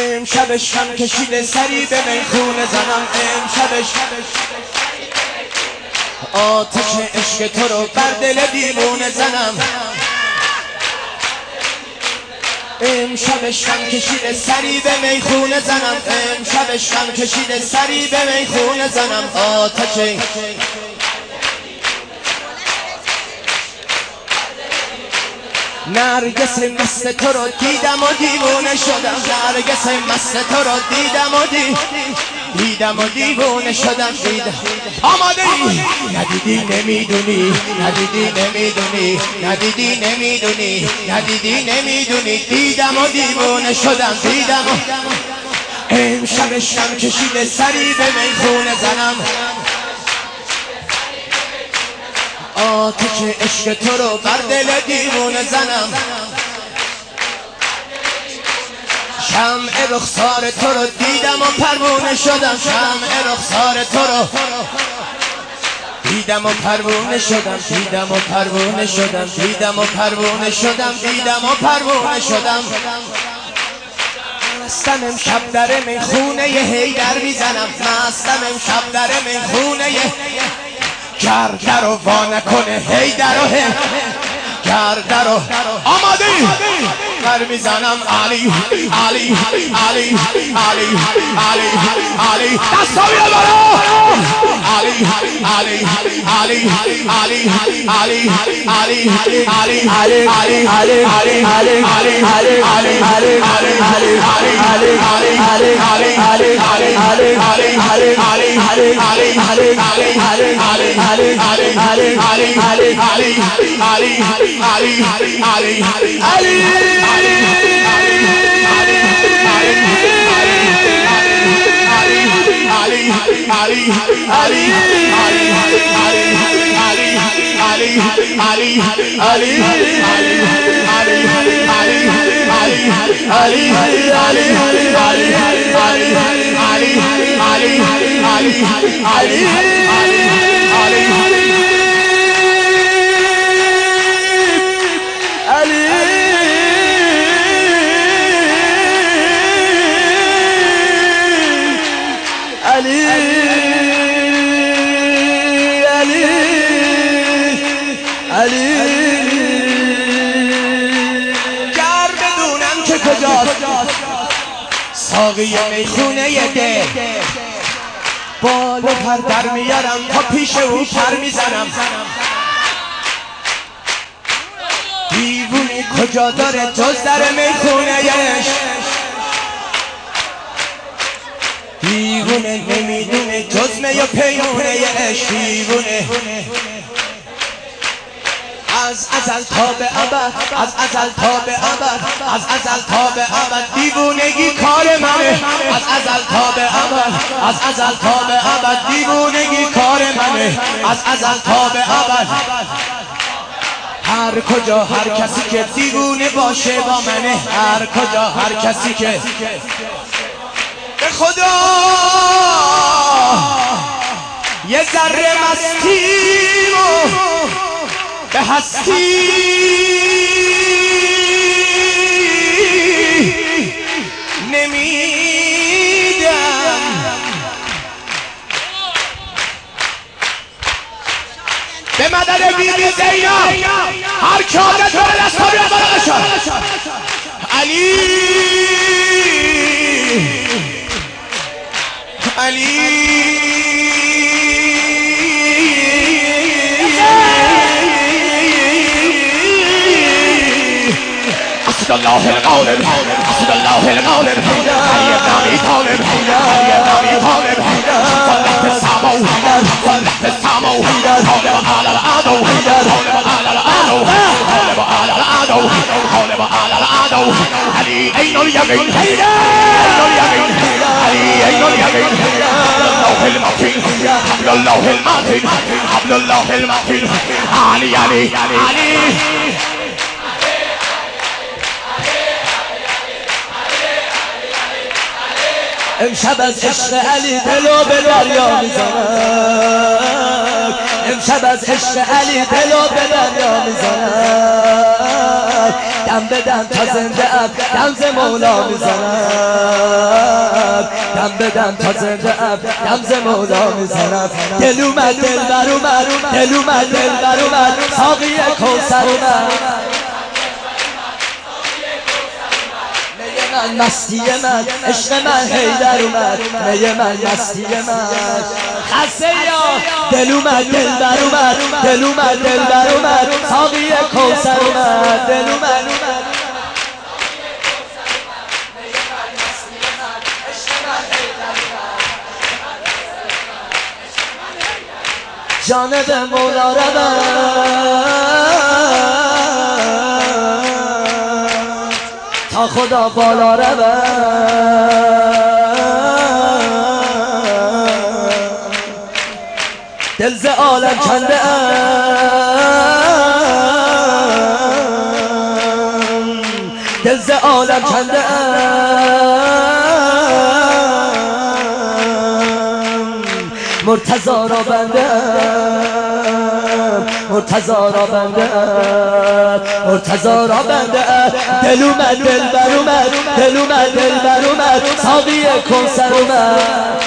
امشبش هم کشیده سری به میخونه زنم، امشبش آتش عشق تو رو بر دل دیوونه زنم، امشبش هم کشیده سری به میخونه زنم، امشبش هم کشیده سری به میخونه زنم. آتش نرگس مست تو رو دیدم و دیوونه شدم، نرگس مست تو رو دیدم و دیوونه شدم. آماده ای؟ ندیدی نمیدونی، ندیدی نمیدونی، ندیدی نمیدونی، ندیدی نمیدونی، دیدم و دیوونه شدم، دیدم و امشبش هم کشیده سری به میخونه زنم، آتش عشق تو رو بر دل دیوونه زنم، شمع رخسار تو رو دیدم و پروانه شدم، شمع رخسار تو رو دیدم و پروانه شدم، دیدم و پروانه شدم، دیدم و پروانه شدم، دیدم و پروانه شدم. مستم امشب در میخونه حیدر میزنم، مستم امشب در میخونه گرده رو وا نکنه حیدر رو گرده رو. آماده ای؟ بر میزنم علی علی علی علی علی علی دستا بیا برا علی علی علی علی علی علی علی علی علی علی علی علی علی علی ساقی میخونه ده بال و پر در میارم تا پیش او پر میزنم، دیوونی کجا داره جز در میخونهش، دیوونه نمیدونه جز می و پیمونهش، دیوونه از ازل تا به ابد، از ازل تا به ابد، از ازل تا به ابد، دیوونگی کار منه، از ازل تا به ابد، از ازل تا به ابد، دیوونگی کار منه، از ازل تا به ابد. هر کجا هر کسی که دیوونه باشه با منه، هر کجا هر کسی که به خدا یه ذره مستی و به هستی نمیدم، به مدد بیبی زینب هر که عادت داره دستا بیاد برقشان علی علی أسد الله الغالب، أسد الله الغالب، علي بن أبي طالب، علي بن أبي طالب، صلح السامو، صلح السامو، غالب على العدو، غالب على العدو، غالب على العدو، غالب على العدو. علي أين اليمين؟ أين اليمين؟ علي أين اليمين؟ حبل الله المتين، حبل الله المتين، حبل الله المتين. علي علي علي امشب از عشق علی دلو به دریا میزنم، امشب از عشق علی دلو به دریا میزنم، دم به دم تا زنده ام دم ز مولا میزنم دم به دم تا زنده ام دم ز مولا میزنم دل اومد دلبر اومد دل اومد دلبر اومد ساقی کوثر اومد من مستی من عشق من حیدر اومد می من مستی من خسته یا دل اومد دلبر اومد دل اومد دلبر اومد ساقی کوثر اومد دل اومد جانب مولا رود تا خدا بالا رود دل ز عالم کنده ام دل ز عالم کنده ام مرتضی را بنده مرتضی را بنده مرتضی را بنده دل اومد دلبر اومد دل اومد دلبر اومد ساقی کوثر اومد